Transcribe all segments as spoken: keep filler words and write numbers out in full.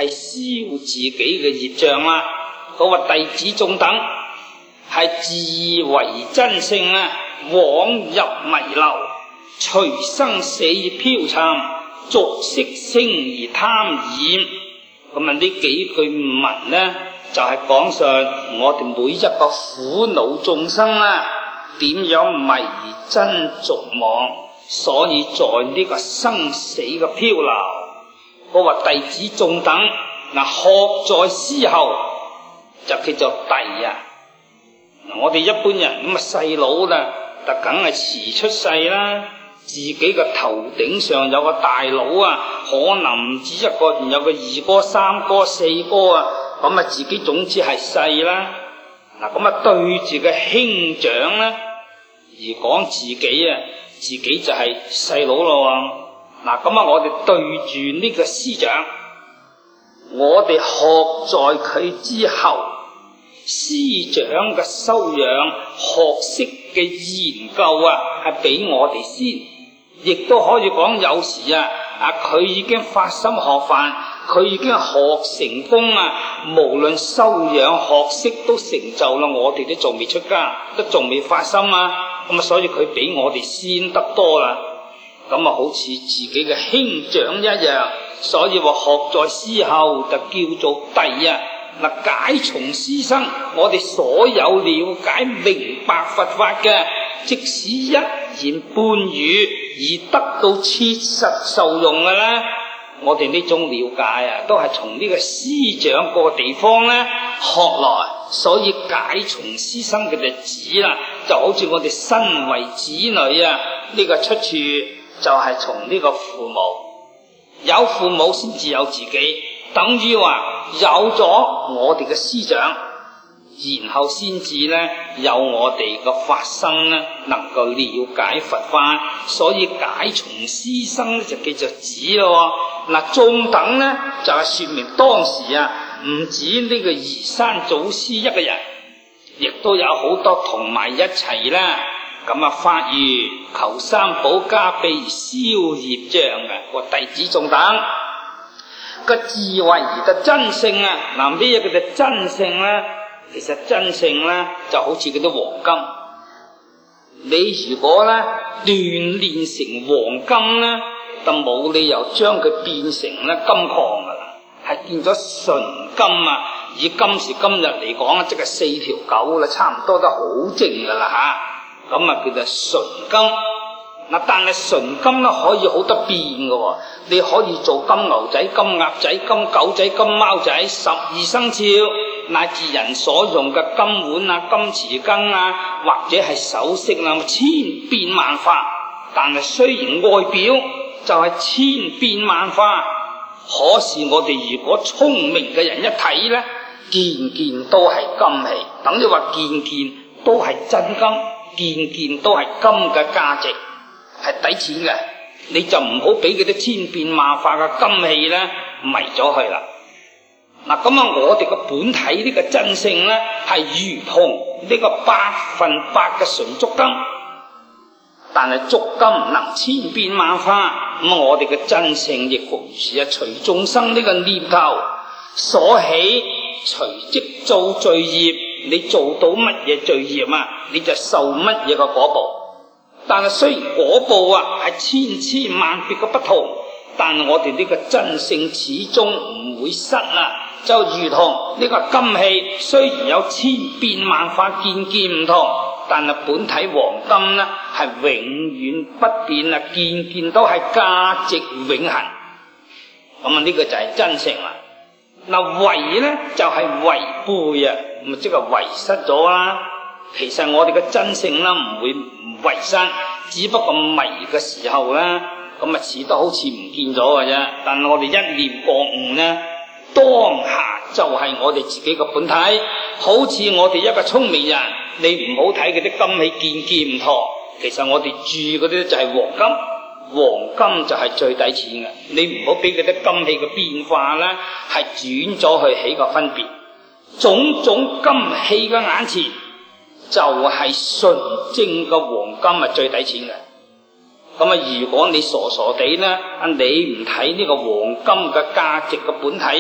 係燒自己嘅業障啦。嗰個弟子眾等係自為真性啊，枉入迷流，隨生死飄沉，逐色聲而貪染。咁啊，呢幾句文呢，就係講上我哋每一個苦惱眾生啊，點樣迷真逐妄，所以在呢個生死嘅漂流，嗰個弟子眾等嗱，學在思後就叫做弟啊。我哋一般人咁啊，細佬啦，就梗係遲出世啦。自己嘅頭頂上有個大佬啊，可能唔止一個，有個二哥、三哥、四哥啊，咁啊自己總之係細啦。嗱，咁啊對住個兄長咧，而講自己啊，自己就係細佬咯。嗱，咁啊我哋對住呢個師長，我哋學在佢之後，師長嘅修養、學識嘅研究啊，係比我哋先。亦都可以講，有時啊，啊佢已經發心學法，佢已經學成功啊，無論修養學識都成就啦，我哋都仲未出家，都仲未發心啊，咁啊，所以佢比我哋先得多啦。咁啊，好似自己嘅兄長一樣，所以話學在師後就叫做弟啊。嗱，解從師生，我哋所有了解明白佛法嘅，即使一言半語而得到切實受用嘅咧，我哋呢種了解啊，都係從呢個師長個地方咧學來，所以解從師生嘅日子啦，就好似我哋身為子女啊，呢個出處就係從呢個父母，有父母先至有自己，等於話有咗我哋嘅師長，然後先至咧有我哋嘅法身咧能夠了解佛法，所以解從師生咧就叫做子咯。嗱，眾等咧就係說明當時啊，唔止呢個移山祖師一個人，亦都有好多同埋一齊啦。咁啊，發願求三寶加被消業障嘅個弟子眾等。個智慧而得真性啊！嗱，咩嘢叫做真性咧？其實真性咧就好似嗰啲黃金，你如果咧鍛煉成黃金咧，就冇理由將佢變成咧金礦噶啦，係變咗純金啊！以今時今日嚟講啊，即係四條九啦，差唔多都好正噶啦吓，咁啊叫做純金。嗱，但係純金咧可以好得變嘅，你可以做金牛仔、金鴨仔、金狗仔、金貓仔，十二生肖乃至人所用嘅金碗啊、金匙羹啊，或者係首飾啊，千變萬化。但係雖然外表就係千變萬化，可是我哋如果聰明嘅人一睇咧，件件都係金器，等於話件件都係真金，件件都係金嘅價值。係抵錢嘅，你就唔好俾嗰啲千變萬化嘅金器咧迷咗去啦。嗱，咁啊，我哋個本體呢個真性咧，係如同呢個百分百嘅純足金，但係足金能千變萬化，咁我哋嘅真性亦復如是啊。隨眾生呢個念頭所起，隨即造罪業，你做到乜嘢罪業啊，你就受乜嘢嘅果報。但係雖然果報啊係千千萬別嘅不同，但我哋呢個真性始終唔會失啊。就如同呢個金器，雖然有千變萬化，件件唔同，但係本體黃金呢係永遠不變啊，件件都係價值永恆。咁啊，呢個就係真性啦。嗱，違呢就係違背啊，咁即係遺失咗啦。其實我哋嘅真性啦唔會唔遺失，只不過迷嘅時候咧，咁啊似得好似唔見咗嘅啫。但係我哋一念覺悟咧，當下就係我哋自己嘅本體。好似我哋一個聰明人，你唔好睇嗰啲金器件件唔同，其實我哋住嗰啲就係黃金，黃金就係最抵錢嘅。你唔好俾嗰啲金器嘅變化咧，係轉咗去起個分別。種種金器嘅眼前，就係純正嘅黃金係最抵錢嘅。咁啊，如果你傻傻地咧，你唔睇呢個黃金嘅價值嘅本體啊，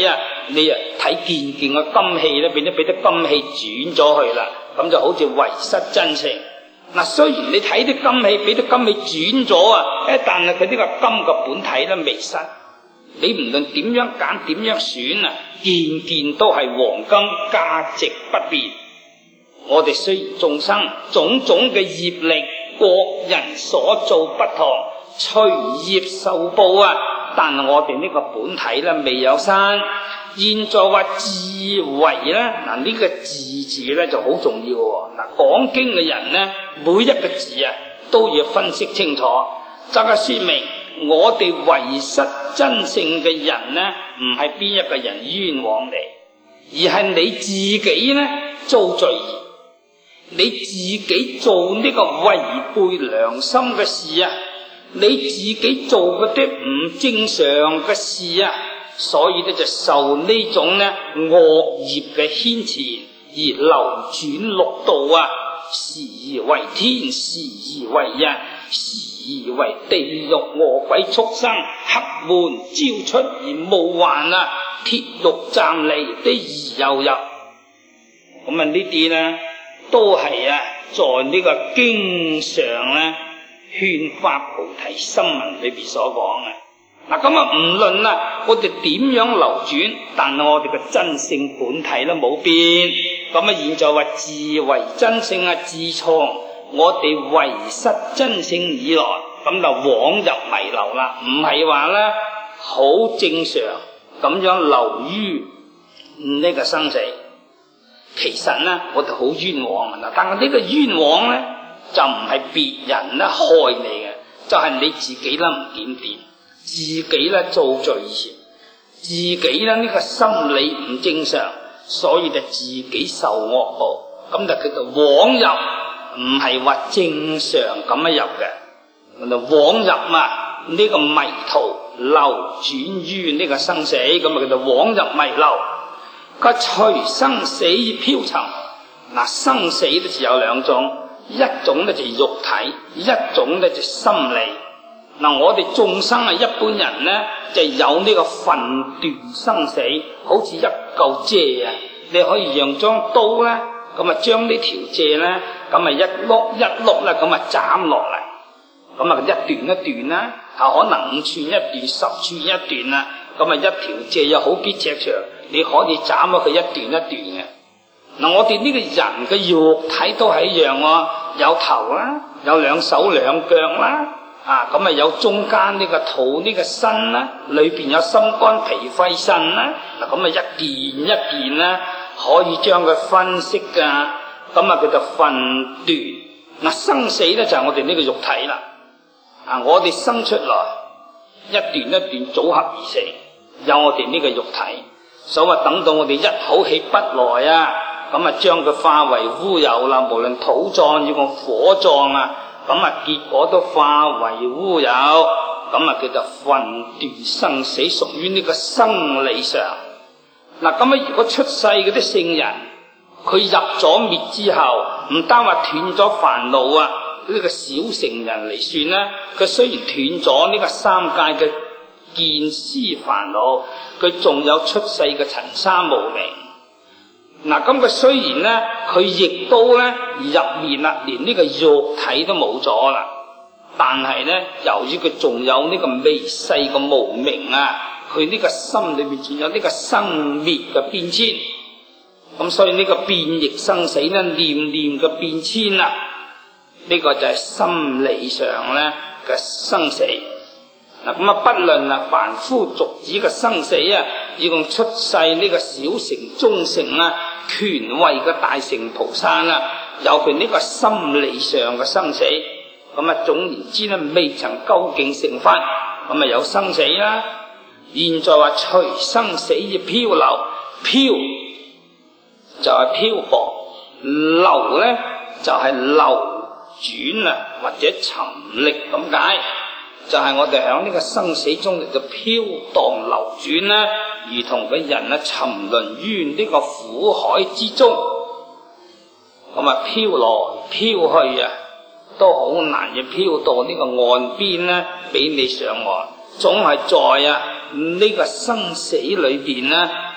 你啊睇件件嘅金器咧，變咗俾啲金器轉咗去啦，咁就好似遺失真情。嗱，雖然你睇啲金器俾啲金器轉咗啊，誒，但係佢呢個金嘅本體咧未失。你唔論點樣揀點樣選啊，件件都係黃金，價值不變。我哋雖然眾生種種嘅業力，各人所做不同，隨業受報啊，但係我哋呢個本體咧未有生。現在話自為咧，嗱、這、呢個自字咧就好重要喎。嗱，講經嘅人咧，每一個字啊都要分析清楚，就係說明我哋遺失真性嘅人咧，唔係邊一個人冤枉你，而係你自己咧造罪業，你自己做呢個違背良心嘅事啊，你自己做嗰啲唔正常嘅事啊。所以咧就受呢種咧惡業嘅牽纏而流轉六道啊，時而為天，時而為人，時而為地獄餓鬼畜生，黑門招出而無還啊，鐵獄暫離的而又入。咁啊呢啲咧都係啊在呢個經上咧勸發菩提心文裏邊所講嘅。嗱，咁啊唔論啊，我哋點樣流轉，但係我哋嘅真性本體都冇變。咁啊，現在話自為真性啊，自從我哋遺失真性以來，咁就枉入迷流啦。唔係話咧好正常咁樣流於呢個生死。其實咧，我哋好冤枉啊！但係呢個冤枉咧，就唔係別人咧害你嘅，就係、是、你自己啦唔檢點。自己咧做罪業，自己咧呢個心理唔正常，所以就自己受惡報，咁就叫做枉入，唔係話正常咁樣入嘅。咁就枉入啊呢個迷途流轉於呢個生死，咁啊叫做枉入迷流。佢隨生死飄沉，嗱，生死咧就有兩種，一種咧就係肉體，一種咧就係心理。嗱，我哋眾生啊，一般人咧就有呢個分段生死，好似一嚿蔗啊，你可以用張刀咧，咁啊將呢條蔗咧，咁啊一碌一碌咧，咁啊斬落嚟，咁啊一段一段啦，啊可能五寸一段，十寸一段啦，咁啊一條蔗有好幾尺長，你可以斬咗佢一段一段嘅。嗱，我哋呢個人嘅肉體都係一樣喎，有頭啦，有兩手兩腳啦。啊，咁啊有中間呢個肚呢個身啦，裏邊有心肝脾肺腎啦，嗱咁啊一件一件啦，可以將佢分析噶，咁啊叫做分段。嗱，生死咧就係我哋呢個肉體啦，啊我哋生出來一段一段組合而成，有我哋呢個肉體，所謂等到我哋一口氣不來啊，咁啊將佢化為烏有啦，無論土葬要用火葬啊。咁啊，結果都化為烏有，咁啊叫做分段生死，屬於呢個生理上。嗱，咁啊，如果出世嗰啲聖人，佢入咗滅之後，唔單話斷咗煩惱啊，呢、這個小乘人嚟算咧，佢雖然斷咗呢個三界嘅見思煩惱，佢仲有出世嘅塵沙無明。嗱，咁佢雖然咧，佢亦都咧入面啦，連呢個肉體都冇咗啦，但係咧，由於佢仲有呢個微細嘅無明啊，佢呢個心裏面仲有呢個生滅嘅變遷，咁所以呢個變易生死咧，念念嘅變遷啊，呢個就係心理上咧嘅生死。嗱，咁啊，不論啊凡夫俗子嘅生死啊，以共出世呢個小乘、中乘啊，權位嘅大乘菩薩啦，有佢呢個心理上嘅生死。咁啊，總言之咧，未曾究竟成佛，咁啊有生死啦。現在話隨生死而漂流，漂就係漂泊，流咧就係流轉啊，或者沉溺咁解。就係我哋喺呢個生死中嚟到飄蕩流轉啦，如同個人啊沉淪於呢個苦海之中，咁啊飄來飄去啊，都好難要飄到呢個岸邊咧，俾你上岸。總係在啊呢個生死裏邊咧，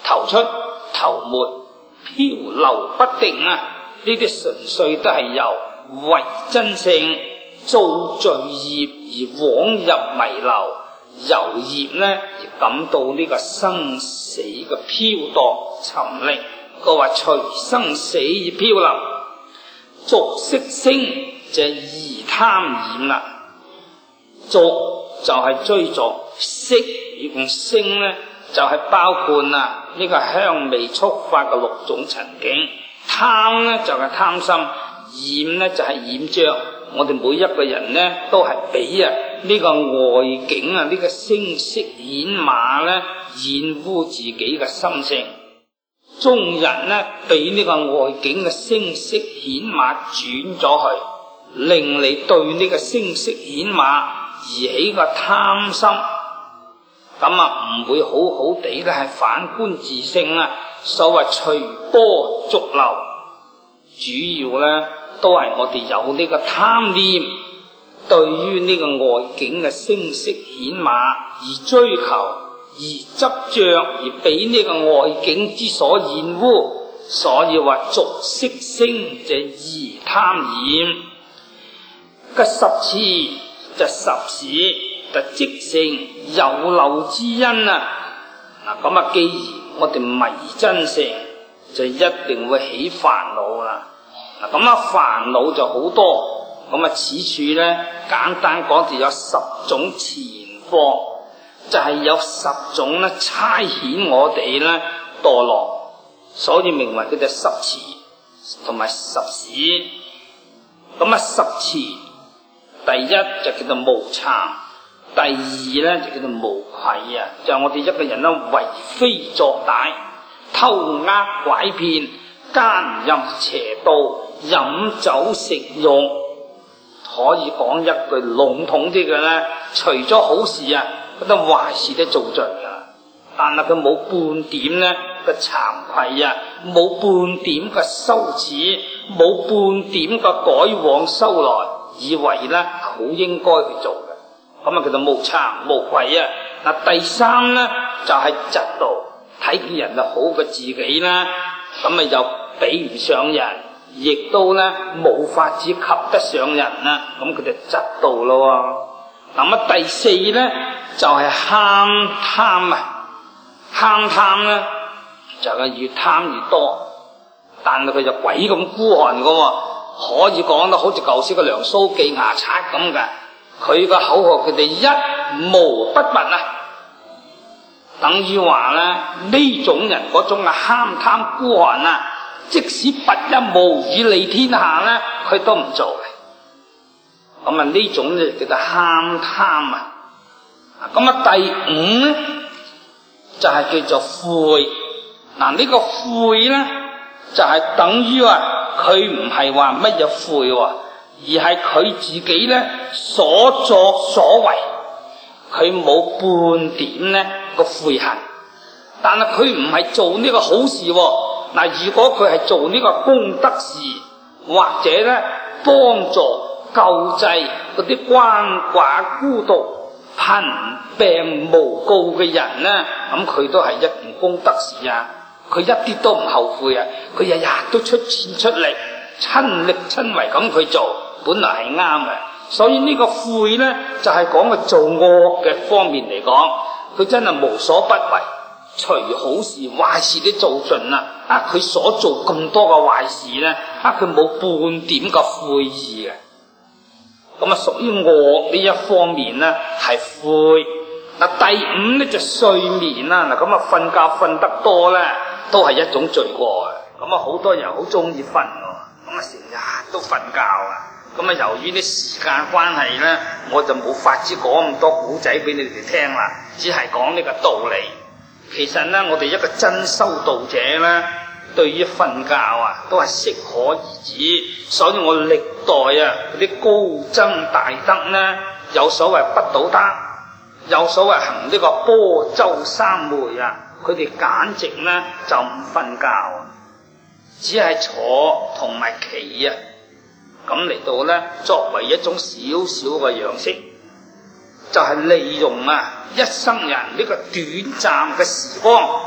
頭出頭沒，漂流不定啊！呢啲純粹都係由為真性造罪業而枉入迷流，由業呢而感到呢個生死嘅飄蕩沉溺。佢話隨生死而漂流，逐色聲就係疑貪染啦。逐就係追逐，色與共聲呢就係、是、包括啊呢個香味觸法嘅六種塵境。貪呢就係、是、貪心，染呢就係、是、染着。我哋每一個人呢都係俾啊呢個外境啊呢、這個聲色顯馬呢染污自己嘅心性。眾人呢俾呢個外境嘅聲色顯馬轉咗去，令你對呢個聲色顯馬而起個貪心，咁啊唔會好好地咧係反觀自性啊。所謂隨波逐流，主要咧都係我哋有呢個貪念，對於呢個外境嘅聲色顯馬而追求，而執着，而俾呢個外境之所染污，所以話逐色聲就疑貪染。個十次就十事就即成有漏之因啊！嗱咁啊，既然我哋迷真性，就一定會起煩惱啦。嗱咁啊，煩惱就好多。咁啊，此處咧簡單講就有十種前況，就係、是、有十種咧差遣我哋咧墮落，所以名為佢哋十詞同埋十事。咁啊，十詞第一就叫做無慚，第二咧就叫做無愧啊！就係、我哋一個人咧為非作歹、偷呃拐騙、奸淫邪盜、飲酒食肉，可以講一句籠統啲嘅咧，除咗好事啊，嗰啲壞事都做盡噶。但係佢冇半點咧嘅慚愧啊，冇半點嘅羞恥，冇半點嘅改往修來，以為咧好應該去做嘅，咁啊叫做無慚無愧啊。嗱，第三咧就係嫉妒，睇見人就好過自己啦，咁啊又比唔上人，亦都咧冇法子及得上人啦，咁佢就嫉妒咯。咁啊第四咧就係慳貪啊，慳貪咧就係越貪越多，但係佢就鬼咁孤寒噶，可以講得好似舊時個梁蘇記牙刷咁噶。佢個口號佢哋一毛不拔啊，等於話咧呢種人嗰種啊慳貪孤寒啊，即使拔一毛以利天下咧，佢都唔做嘅。咁啊呢種咧叫做慳貪啊。咁啊第五咧就係、是、叫做悔。嗱、這個、呢個悔咧就係、是、等於話佢唔係話乜嘢悔喎，而係佢自己咧所作所為，佢冇半點咧個悔恨。但係佢唔係做呢個好事喎。嗱，如果佢係做呢個功德事，或者咧幫助救濟嗰啲鰥寡孤獨、貧病無告嘅人咧，咁佢都係一件功德事啊！佢一啲都唔後悔啊！佢日日都出錢出力，親力親為咁去做，本來係啱嘅。所以呢個悔咧，就係講佢做惡嘅方面嚟講，佢真係無所不為。除好事壞事都做盡啦，啊佢所做咁多嘅壞事咧，啊佢冇半點嘅悔意嘅，咁啊屬於惡呢一方面咧係悔。嗱第五咧就睡眠啦，嗱咁啊瞓覺瞓得多咧都係一種罪過嘅，咁啊好多人好中意瞓喎，咁啊成日都瞓覺啊，咁啊由於啲時間關係咧，我就冇法子講咁多古仔俾你哋聽啦，只係講呢個道理。其實咧，我哋一個真修道者咧，對於瞓覺啊，都係適可而止。所以我歷代啊嗰啲高僧大德咧，有所謂不倒德，有所謂行呢個般舟三昧啊，佢哋簡直咧就唔瞓覺，只係坐同埋企啊，咁嚟到咧作為一種少少嘅樣式，就係、是、利用啊一生人呢個短暫嘅時光，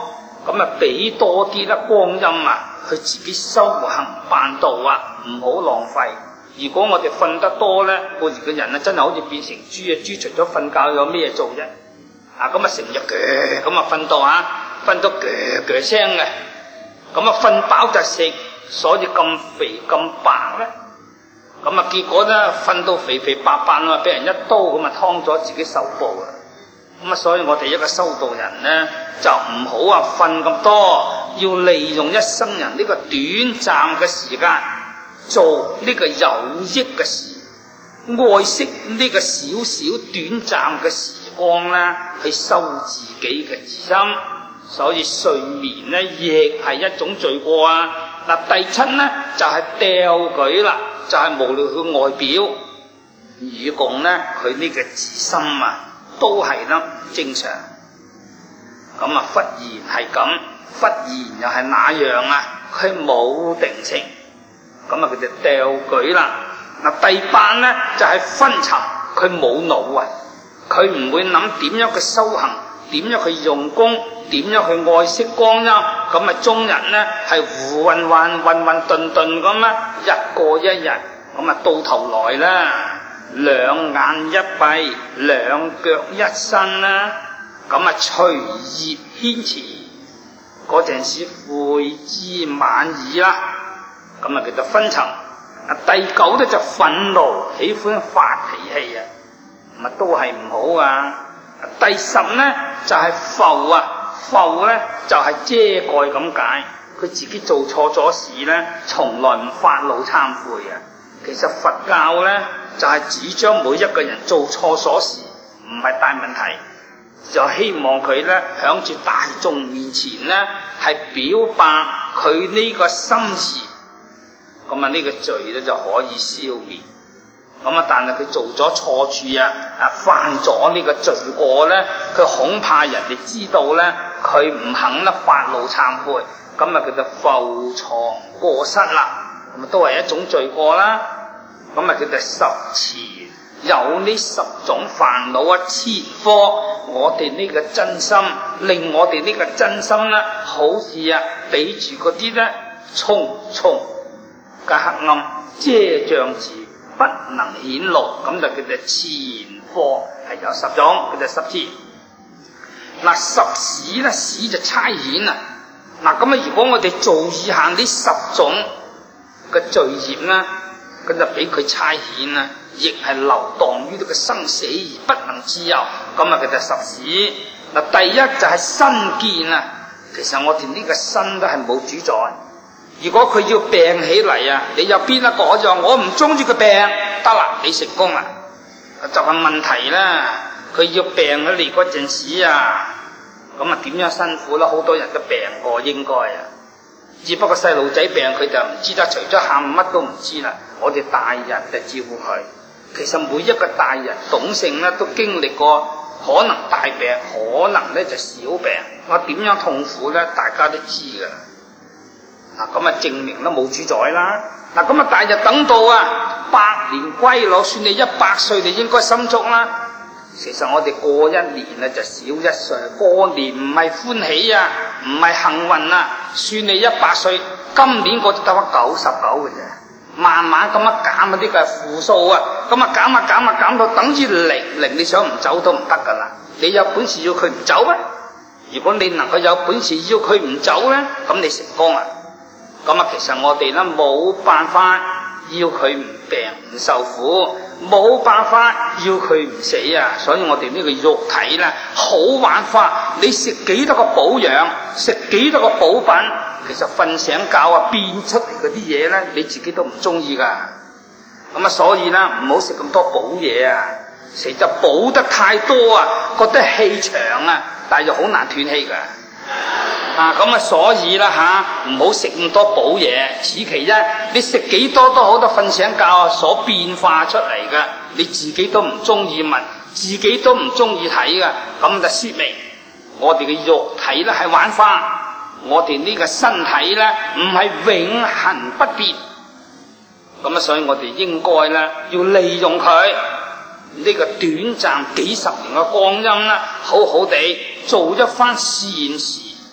咁啊俾多啲啦光陰啊，去自己修行辦道啊，唔好浪費。如果我哋瞓得多咧，我哋嘅人啊真係好似變成豬啊！豬除咗瞓覺有咩做啫？啊咁啊成日鋸咁啊瞓到啊，瞓到鋸鋸聲嘅，咁啊瞓飽就食，所以咁肥咁白咧。咁啊結果咧瞓到肥肥白白啊，俾人一刀咁啊劏咗自己手部啊！咁啊所以我哋一個修道人咧，就唔好啊瞓咁多，要利用一生人呢個短暫嘅時間，做呢個有益嘅事，愛惜呢個少少短暫嘅時光咧，去修自己嘅心。所以睡眠咧亦係一種罪過啊！嗱，第七咧就係、是、掉舉啦，就係、是、無論佢外表與共咧，佢呢個自心啊，都係啦唔正常。咁啊，忽然係咁，忽然又係那樣啊，佢冇定性。咁啊，佢就掉舉啦。嗱，第八咧就係、是、昏沉，佢冇腦啊，佢唔會諗點樣去修行，點樣去用功，點樣去愛惜光陰。咁啊，終日咧係胡混混、混混沌沌咁啊，一過一日。咁啊，到頭來啦，兩眼一閉，兩腳一伸啦，咁啊隨業牽纏，嗰陣時悔之晚矣啦。咁啊叫做昏沉。啊第九咧就憤怒，喜歡發脾氣啊，咁啊都係唔好啊。第十咧就係、是、浮啊，浮咧就係、是、遮蓋咁解，佢自己做錯咗事咧，從來唔發怒懺悔啊。其實佛教咧就係、是、主張每一個人做錯咗事唔係大問題，就希望佢咧響住大眾面前咧係表白佢呢個心事，咁啊呢個罪咧就可以消滅。咁啊但係佢做咗錯處啊，啊犯咗呢個罪過咧，佢恐怕人哋知道咧，佢唔肯咧發怒懺悔，咁啊佢就浮藏過失啦，咁啊都係一種罪過啦。咁啊叫做十持，有呢十種煩惱啊，切科我哋呢個真心，令我哋呢個真心咧，好似啊比住嗰啲咧重重嘅黑暗遮障住，不能顯露，咁就叫做前科，係有十種，叫做十持。嗱，十使咧，使就差遣啊。嗱，咁啊，如果我哋做以下呢十種嘅罪業咧，咁就俾佢差遣啦，亦係流蕩於呢個生死而不能自由，咁啊叫做十使。嗱，第一就係身見啊，其實我哋呢個身都係冇主宰。如果佢要病起嚟啊，你有邊一個就話我唔中意佢病，得啦，你成功啦。就係問題啦，佢要病起嚟嗰陣時啊，咁啊點樣辛苦啦？好多人都病過應該啊。只不過細路仔病佢就唔知得，除咗喊乜都唔知啦。我哋大人就照顧佢。其實每一個大人懂性咧，都經歷過可能大病，可能咧就小病。我點樣痛苦咧，大家都知噶啦。嗱，咁啊證明都冇主宰啦。嗱，咁啊大日等到啊百年歸老，算你一百歲，你應該心足啦。其實我哋過一年啊就少一歲，過年唔係歡喜啊，唔係幸運啊，算你一百歲，今年我就得翻九十九嘅啫。慢慢咁樣減啊，呢個係負數啊，咁啊減啊減啊減到等於零零，你想唔走都唔得噶啦。你有本事要佢唔走咩？如果你能夠有本事要佢唔走咧，咁你成功啊。咁啊，其實我哋咧冇辦法要佢唔病唔受苦，冇辦法要佢唔死啊！所以我哋呢個肉體咧好玩法，你食幾多個補養，食幾多個補品，其實瞓醒覺啊變出嚟嗰啲嘢咧，你自己都唔中意噶。咁啊，所以咧唔好食咁多補嘢啊，食就補得太多啊，覺得氣長啊，但係又好難斷氣噶。啊，咁啊，所以啦吓，唔好食咁多補嘢。此其一，你食幾多都好，都瞓醒覺啊，所變化出嚟嘅，你自己都唔中意聞，自己都唔中意睇嘅，咁就說明我哋嘅肉體咧係玩花，我哋呢個身體咧唔係永恆不變。咁啊，所以我哋應該咧要利用佢呢個短暫幾十年嘅光陰啦，好好地做一番善事。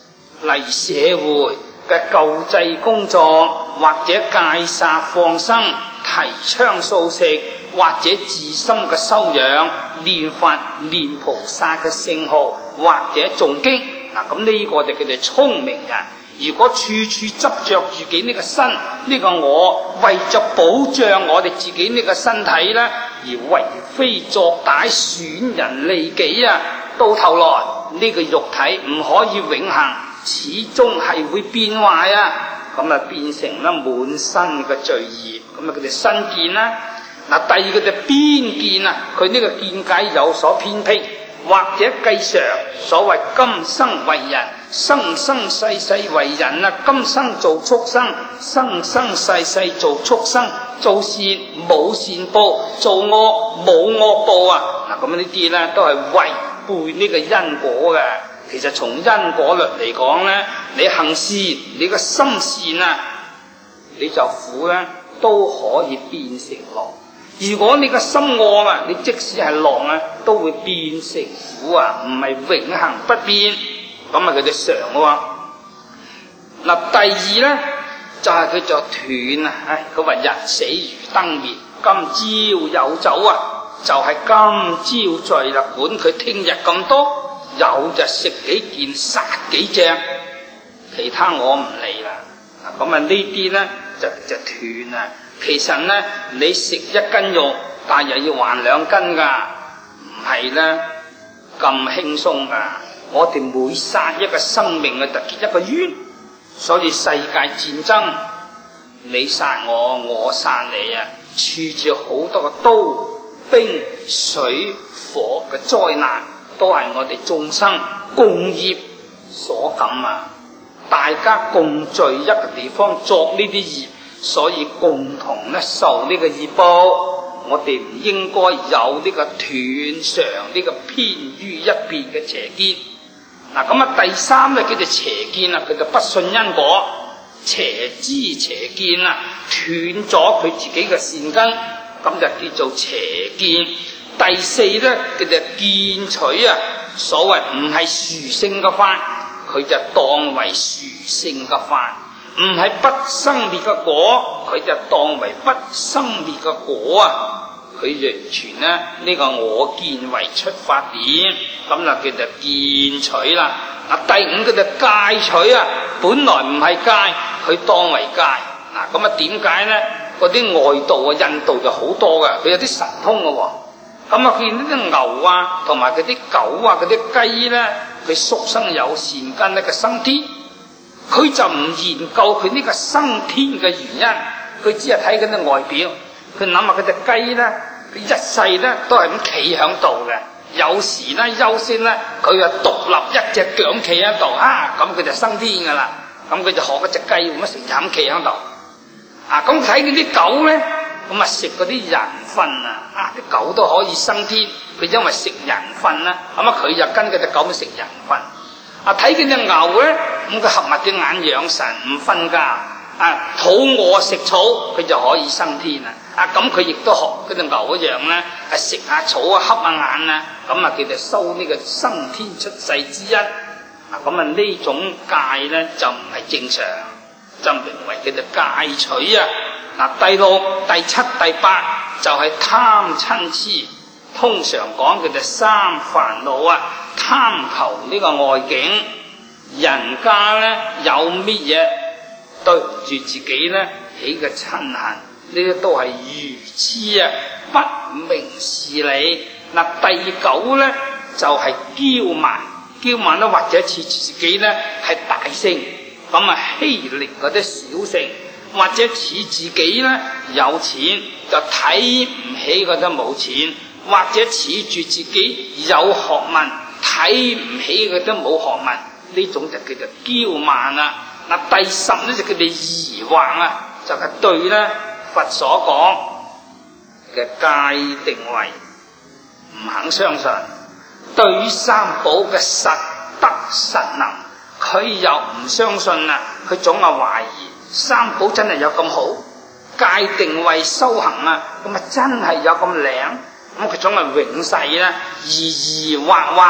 例社會嘅救濟工作，或者戒殺放生、提倡素食，或者自身嘅修養、念佛、念菩薩嘅聖號，或者誦經。嗱，咁呢個就叫做聰明人。如果處處執着自己呢個身，呢、這個我為咗保障我哋自己呢個身體呢，而為非作歹、損人利己啊，到頭來呢、這個肉體唔可以永恆，始終係會變壞啊，咁啊變成咗滿身嘅罪業，咁啊佢哋身見啦。嗱，第二個就邊見啊，佢呢個見解有所偏僻，或者計常所謂今生為人，生生世世為人啊，今生做畜生，生生世世做畜生，做善冇善報，做惡冇惡報啊！嗱，咁呢啲咧都係違背呢個因果嘅。其實從因果律嚟講咧，你行善，你個心善啊，你就苦咧都可以變成樂。如果你個心惡啊，你即使係樂啊，都會變成苦啊，唔係永恆不變。咁啊，佢哋常喎。嗱，第二咧就係佢就斷啊！唉，佢話人死如燈滅，今朝有酒啊，就係、是、今朝醉啦。管佢聽日咁多，有就食幾件，殺幾隻，其他我唔理啦。嗱，咁啊呢啲咧就就斷啊。其實咧，你食一斤肉，但係又要還兩斤噶，唔係咧咁輕鬆噶。我哋每殺一個生命啊，就結一個冤。所以世界戰爭，你殺我，我殺你啊，處住好多個刀、兵、水、火嘅災難，都係我哋眾生共業所感啊！大家共聚一個地方作呢啲業。所以共同咧受呢個業報，我哋唔應該有呢個斷常呢個偏於一邊嘅邪見。嗱，咁啊第三咧叫做邪見啊，佢就不信因果，邪知邪見啊，斷咗佢自己嘅善根，咁就叫做邪見。第四咧叫做見取啊，所謂唔係殊勝嘅法，佢就當為殊勝嘅法。唔係不生滅嘅果，佢就當為不生滅嘅果啊！佢完全咧呢、這個我見為出發點，咁就叫做見取啦。嗱，第五個就戒取啊，本來唔係戒，佢當為戒。嗱，咁啊點解咧？嗰啲外道啊，印度就好多嘅，佢有啲神通嘅喎。咁啊見到啲牛啊，同埋嗰啲狗啊，嗰啲雞咧，佢宿生有善根咧，佢生天。佢就唔研究佢呢個生天嘅原因，佢只係睇緊啲外表。佢諗下佢隻雞咧，佢一世咧都係咁企喺度嘅，有時咧休息咧，佢就獨立一隻腳企喺度，啊咁佢就生天噶啦。咁佢就學嗰隻雞咁成日咁企喺度。啊咁睇見啲狗咧，咁啊食嗰啲人糞啊，啊啲狗都可以生天，佢因為食人糞啦，咁啊佢就跟嗰隻狗去食人糞。啊！睇見隻牛咧，咁佢合埋隻眼養神，唔瞓覺。啊，肚餓食草，佢就可以生天啦。啊，咁佢亦都學嗰隻牛一樣咧，係食下草啊，瞌下眼啊，咁啊，佢就收呢個生天出世之一。啊，咁啊呢種戒咧就唔係正常，就名為叫做戒取啊。嗱，第六、第七、第八就係貪嗔癡，通常講叫做三煩惱啊。貪求呢個外境，人家咧有乜嘢對唔住自己咧起嘅嗔恨，呢啲都係愚痴啊，不明事理。嗱，第九咧就係、是、驕慢，驕慢咧或者似自己咧係大聖，咁啊欺凌嗰啲小聖，或者似自己咧有錢就睇唔起嗰啲冇錢，或者似住自己有學問。睇唔起佢都冇學問，呢種就叫做驕慢啦。嗱，第十咧就叫做疑惑啊，就係、是、對咧佛所講嘅戒定慧唔肯相信，對於三寶嘅實德實能，佢又唔相信啦，佢總係懷疑三寶真係有咁好，戒定慧修行啊，咁啊真係有咁靈。咁佢總係永世啦，疑疑惑惑，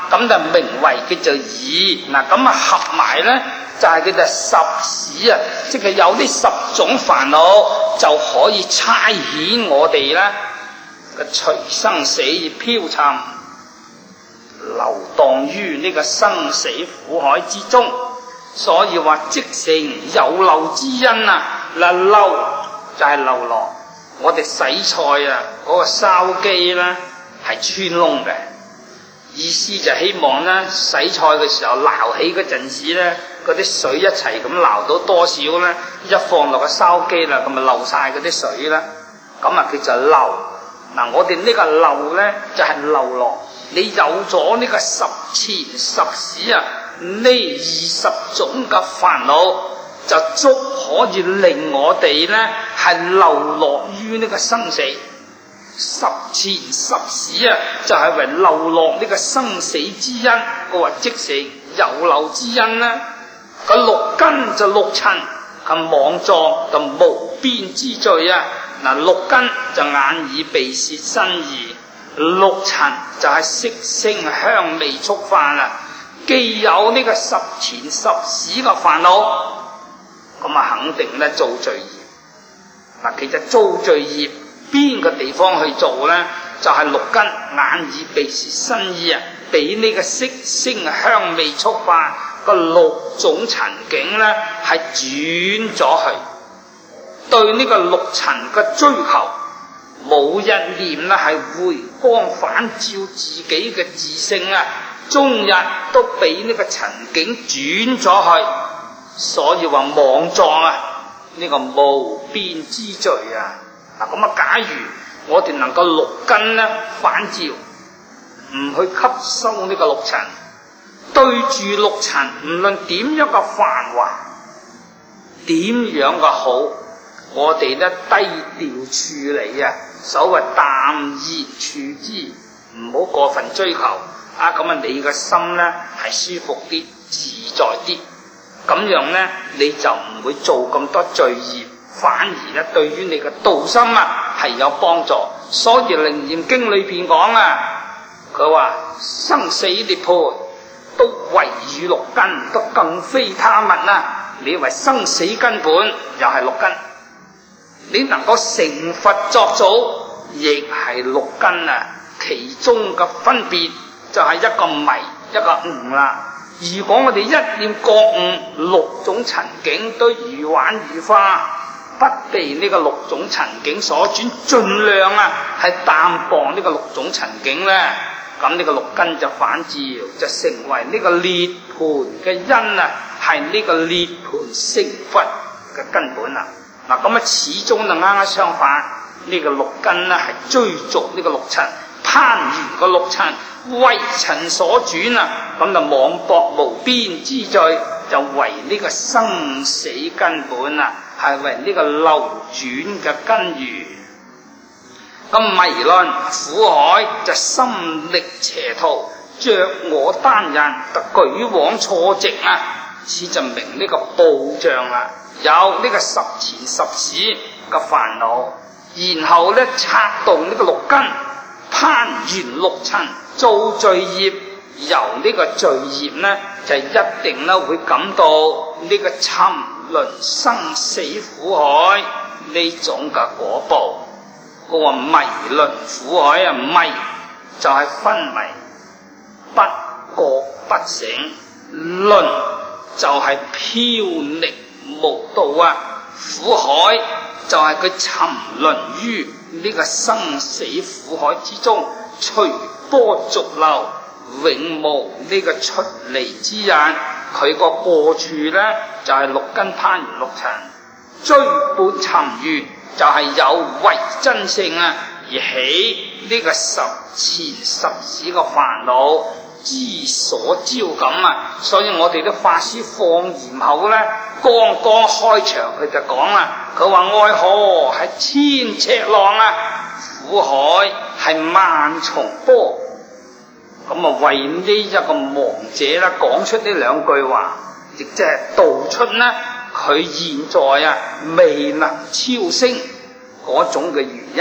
咁就名為叫做義。嗱，咁啊合埋咧就係叫做十使啊，即係有呢十種煩惱就可以差遣我哋咧個隨生死飄沉，流蕩於呢個生死苦海之中。所以話即成有漏之因啊！嗱，漏就係漏落，我哋洗菜啊嗰、那個筲箕咧係穿窿嘅，意思就希望咧洗菜嘅時候撈起嗰陣時咧，嗰啲水一齊咁撈到多少咧，一放落個筲箕啦，咁咪漏晒嗰啲水啦，咁啊叫做漏。嗱，我哋呢個漏咧就係、是、漏落，你有咗呢個十纏十使啊，呢二十種嘅煩惱就足可以令我哋咧係流落於呢個生死。十纏十使啊，就係、是、為流落呢個生死之因，我話即是有漏之因啦。個六根就六塵，咁妄作就無邊之罪啊！嗱，六根就眼耳鼻舌身意，六塵就係色聲香味觸法啦。既有呢個十纏十使嘅煩惱，咁啊肯定咧造罪業。嗱，其實造罪業邊個地方去做咧？就係、是、六根眼耳鼻舌身意啊，俾呢個色聲香味觸法個六種塵境咧係轉咗去，對呢個六塵嘅追求冇一念咧係回光返照自己嘅自性啊，終日都俾呢個塵境轉咗去，所以話妄作啊，呢、這個無邊之罪啊！嗱，咁啊，假如我哋能夠六根咧反照，唔去吸收呢個六塵，對住六塵，唔論點樣嘅繁華，點樣嘅好，我哋咧低調處理啊，所謂淡然處之，唔好過分追求啊，咁啊你嘅心咧係舒服啲、自在啲，咁樣咧你就唔會做咁多罪業，反而咧對於你嘅道心啊係有幫助。所以《楞嚴經》裏邊講啊，佢話生死涅槃都唯與六根，都更非他物啊！你為生死根本又係六根，你能夠成佛作祖亦係六根啊！其中嘅分別就係一個迷一個悟啦。如果我哋一念覺悟，六種塵境都如幻如花，不被呢個六種塵境所轉，盡量啊係淡薄呢個六種塵境咧，咁呢個六根就反照，就成為呢個涅槃嘅因啊，係呢個涅槃成佛嘅根本啊！嗱，咁啊始終就啱啱相反，呢、這個六根咧係追逐呢個六塵，攀緣個六塵，為塵所轉啊，咁就妄博無邊之罪，就為呢個生死根本啊，係為呢個流轉嘅根源。咁迷論苦海就心力邪途，着我單人就舉往錯直啊，此就明呢個暴障啦，有呢個十纏十使嘅煩惱，然後咧策動呢個六根，攀緣六塵，造罪業，由呢個罪業呢就一定咧會感到呢個沉淪生死苦海呢種嘅果報。嗰個迷論苦海啊，迷就係昏迷，不覺不醒；論就係飄溺無道啊。苦海就係佢沉淪於呢個生死苦海之中，隨波逐流，永無呢個出離之日。佢個過處咧就係、是、六根攀緣六塵，追撥尋緣，就係有為真性啊，而起呢個十纏十使個煩惱之所招感啊。所以我哋啲法師放言口咧，剛剛開場佢就講啦，佢話愛河係千尺浪啊，苦海係萬重波。咁啊，為呢一個亡者咧講出呢兩句話，亦即係道出呢佢現在啊未能超升嗰種嘅原因。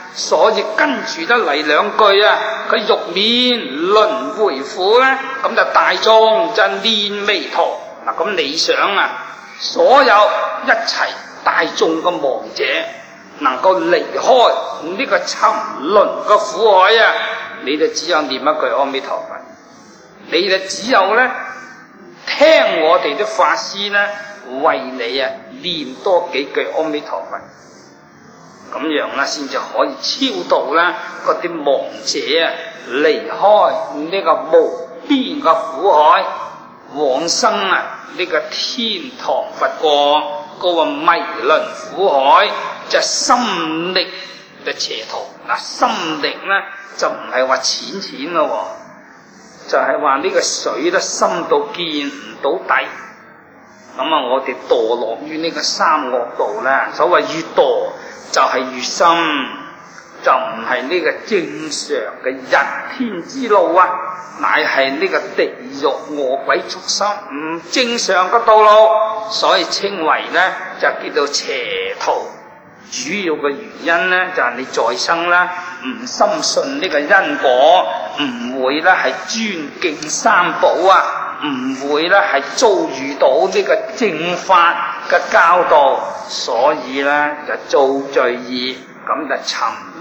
所以跟住得嚟兩句啊，佢欲免輪迴苦咧，咁就大眾就念彌陀。嗱，咁你想啊，所有一齊大眾嘅亡者能夠離開呢個沉淪嘅苦海啊，你就只有念一句阿彌陀佛，你就只有咧聽我哋啲法師咧為你啊念多幾句阿彌陀佛。咁樣啦，先至可以超度啦嗰啲亡者啊，離開呢個無邊嘅苦海，往生啊呢個天堂佛國嗰個迷輪苦海，就心力嘅邪途。嗱，心力咧就唔係話淺淺咯，就係話呢個水都深到見唔到底。咁啊，我哋墮落於呢個三惡道啦。所謂越墮就係越深，就唔係呢個正常嘅人天之路啊，乃係呢個地獄餓鬼畜生唔正常嘅道路，所以稱為呢就叫做邪途。主要嘅原因呢就係、是、你再生啦，唔深信呢個因果，唔會咧係尊敬三寶啊，唔會咧係遭遇到呢個正法嘅教導，所以咧就造罪業，咁就沉